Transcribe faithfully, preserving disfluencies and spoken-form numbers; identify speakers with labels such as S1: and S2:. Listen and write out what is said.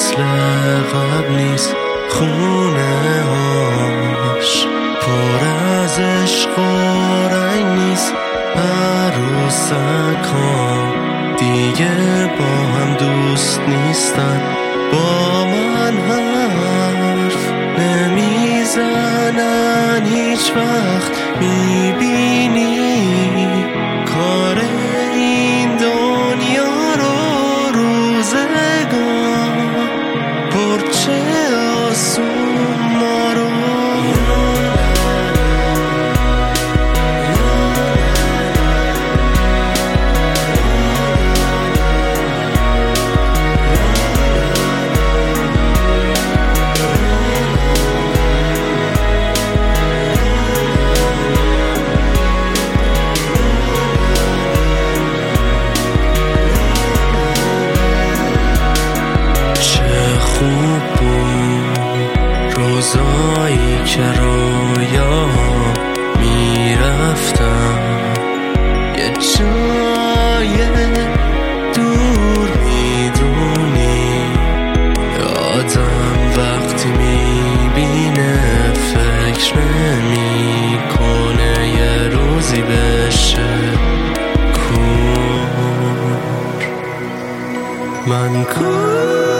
S1: مثل قبل نیست، خونه هاش پر از عشق و رنگ نیست. عروسک ها دیگه با هم دوست نیستن، با من حرف نمیزنن هیچ وقت. میبینی کار این دنیا رو روزگار پرچه آسون ما رو. روزایی که رویا میرفتم یه جای دور میدونی، آدم وقتی میبینه فکر نمیکنه یه روزی بشه کور. من کور